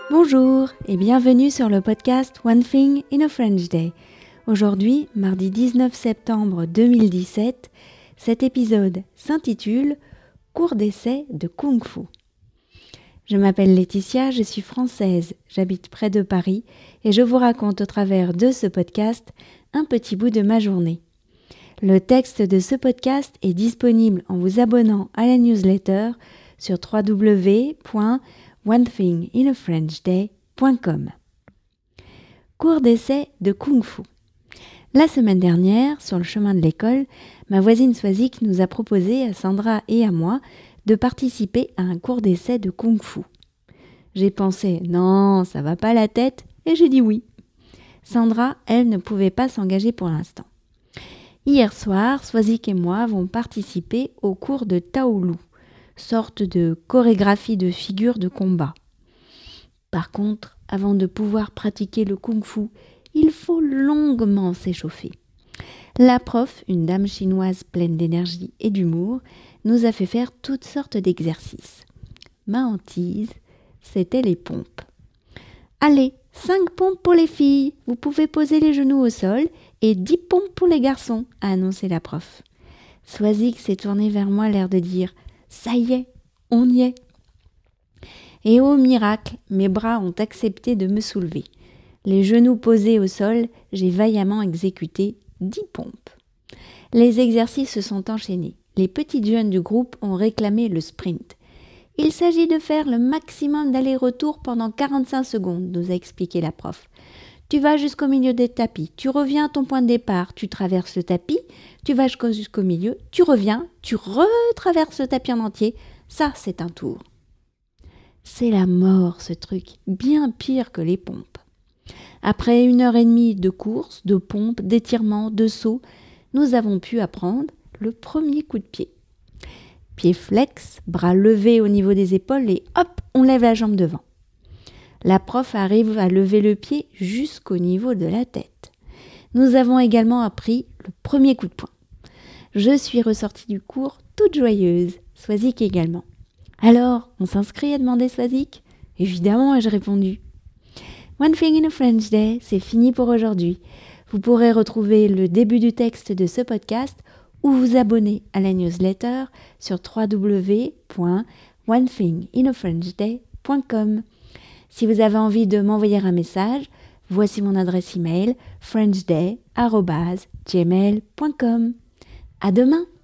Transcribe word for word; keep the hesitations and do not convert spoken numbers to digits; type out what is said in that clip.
Bonjour et bienvenue sur le podcast One Thing in a French Day. Aujourd'hui, mardi dix-neuf septembre deux mille dix-sept, cet épisode s'intitule « Cours d'essai de Kung Fu ». Je m'appelle Laetitia, je suis française, j'habite près de Paris et je vous raconte au travers de ce podcast un petit bout de ma journée. Le texte de ce podcast est disponible en vous abonnant à la newsletter sur w w w point one thing in a french day point com. Cours d'essai de Kung Fu. La semaine dernière, sur le chemin de l'école, ma voisine Swazik nous a proposé à Sandra et à moi de participer à un cours d'essai de Kung Fu. J'ai pensé « non, ça va pas la tête » et j'ai dit oui. Sandra, elle, ne pouvait pas s'engager pour l'instant. Hier soir, Swazik et moi avons participé au cours de Taolu, sorte de chorégraphie de figures de combat. Par contre, avant de pouvoir pratiquer le kung-fu, il faut longuement s'échauffer. La prof, une dame chinoise pleine d'énergie et d'humour, nous a fait faire toutes sortes d'exercices. Ma hantise, c'était les pompes. Allez, cinq pompes pour les filles, vous pouvez poser les genoux au sol et dix pompes pour les garçons, a annoncé la prof. Swazik s'est tournée vers moi, l'air de dire « ça y est, on y est ». Et au miracle, mes bras ont accepté de me soulever. Les genoux posés au sol, j'ai vaillamment exécuté dix pompes. Les exercices se sont enchaînés. Les petites jeunes du groupe ont réclamé le sprint. Il s'agit de faire le maximum d'aller-retour pendant quarante-cinq secondes, nous a expliqué la prof. Tu vas jusqu'au milieu des tapis, tu reviens à ton point de départ, tu traverses le tapis, tu vas jusqu'au milieu, tu reviens, tu retraverses le tapis en entier. Ça, c'est un tour. C'est la mort, ce truc, bien pire que les pompes. Après une heure et demie de course, de pompes, d'étirements, de sauts, nous avons pu apprendre le premier coup de pied. Pied flex, bras levés au niveau des épaules et hop, on lève la jambe devant. La prof arrive à lever le pied jusqu'au niveau de la tête. Nous avons également appris le premier coup de poing. Je suis ressortie du cours toute joyeuse, Swazik également. Alors, on s'inscrit, a demandé Swazik. Évidemment, ai-je répondu. One Thing in a French Day, c'est fini pour aujourd'hui. Vous pourrez retrouver le début du texte de ce podcast ou vous abonner à la newsletter sur w w w point one thing in a french day point com. Si vous avez envie de m'envoyer un message, voici mon adresse email frenchday arobase gmail point com. À demain!